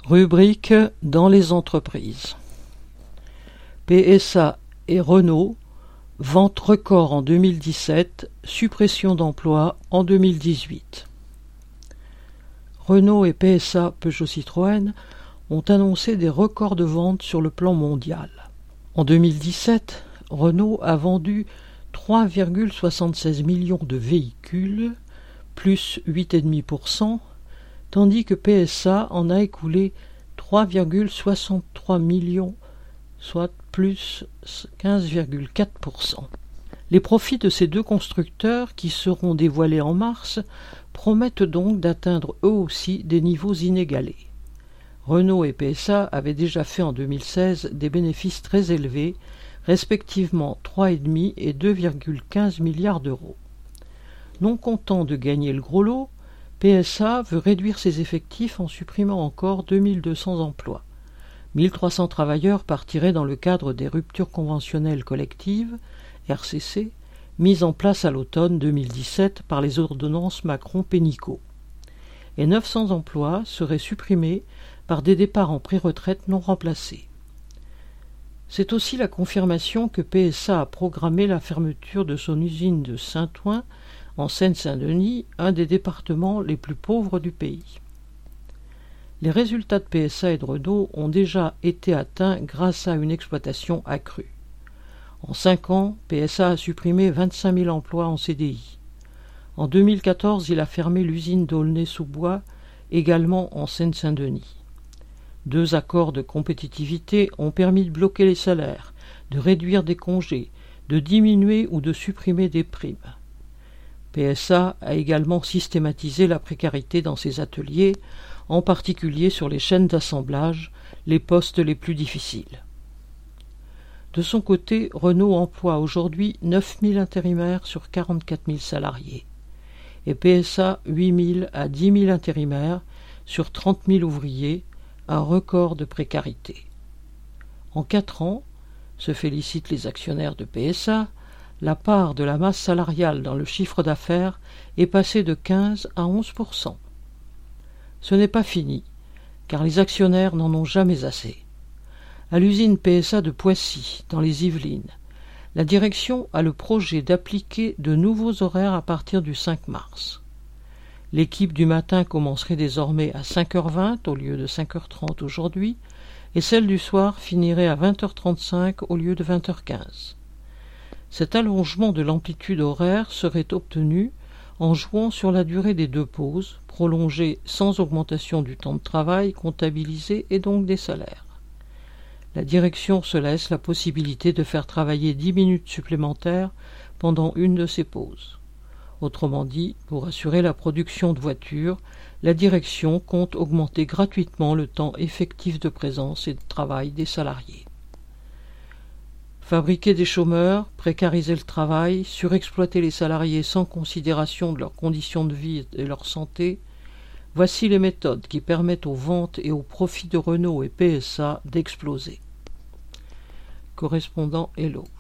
Rubrique dans les entreprises. PSA et Renault, vente record en 2017, suppression d'emplois en 2018. Renault et PSA Peugeot-Citroën ont annoncé des records de ventes sur le plan mondial. En 2017, Renault a vendu 3,76 millions de véhicules, plus 8,5%, tandis que PSA en a écoulé 3,63 millions, soit plus 15,4%. Les profits de ces deux constructeurs, qui seront dévoilés en mars, promettent donc d'atteindre eux aussi des niveaux inégalés. Renault et PSA avaient déjà fait en 2016 des bénéfices très élevés, respectivement 3,5 et 2,15 milliards d'euros. Non content de gagner le gros lot, PSA veut réduire ses effectifs en supprimant encore 2200 emplois. 1300 travailleurs partiraient dans le cadre des ruptures conventionnelles collectives, RCC, mises en place à l'automne 2017 par les ordonnances Macron-Pénicaud. Et 900 emplois seraient supprimés par des départs en pré-retraite non remplacés. C'est aussi la confirmation que PSA a programmé la fermeture de son usine de Saint-Ouen, en Seine-Saint-Denis, un des départements les plus pauvres du pays. Les résultats de PSA et de Renault ont déjà été atteints grâce à une exploitation accrue. En 5 ans, PSA a supprimé 25 000 emplois en CDI. En 2014, il a fermé l'usine d'Aulnay-sous-Bois, également en Seine-Saint-Denis. 2 accords de compétitivité ont permis de bloquer les salaires, de réduire des congés, de diminuer ou de supprimer des primes. PSA a également systématisé la précarité dans ses ateliers, en particulier sur les chaînes d'assemblage, les postes les plus difficiles. De son côté, Renault emploie aujourd'hui 9 000 intérimaires sur 44 000 salariés, et PSA 8 000 à 10 000 intérimaires sur 30 000 ouvriers, un record de précarité. En 4 ans, se félicitent les actionnaires de PSA, la part de la masse salariale dans le chiffre d'affaires est passée de 15 à 11%. Ce n'est pas fini, car les actionnaires n'en ont jamais assez. À l'usine PSA de Poissy, dans les Yvelines, la direction a le projet d'appliquer de nouveaux horaires à partir du 5 mars. L'équipe du matin commencerait désormais à 5h20 au lieu de 5h30 aujourd'hui, et celle du soir finirait à 20h35 au lieu de 20h15. Cet allongement de l'amplitude horaire serait obtenu en jouant sur la durée des 2 pauses, prolongée sans augmentation du temps de travail comptabilisé et donc des salaires. La direction se laisse la possibilité de faire travailler 10 minutes supplémentaires pendant une de ces pauses. Autrement dit, pour assurer la production de voitures, la direction compte augmenter gratuitement le temps effectif de présence et de travail des salariés. Fabriquer des chômeurs, précariser le travail, surexploiter les salariés sans considération de leurs conditions de vie et leur santé, voici les méthodes qui permettent aux ventes et aux profits de Renault et PSA d'exploser. Correspondant Hello.